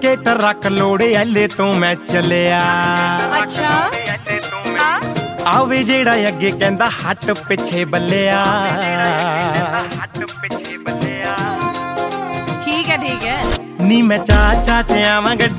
ਕੇ truck ਲੋੜੇ ਐਲੇ ਤੋਂ ਮੈਂ ਚੱਲਿਆ। ਅੱਛਾ ਆਵੇ ਜਿਹੜਾ ਅੱਗੇ ਕਹਿੰਦਾ ਹੱਟ ਪਿੱਛੇ ਬੱਲਿਆ। ਠੀਕ ਹੈ ਨੀ ਮੈਂ ਚਾਚਾ ਚ ਆਵਾਂ ਗੱਡੀ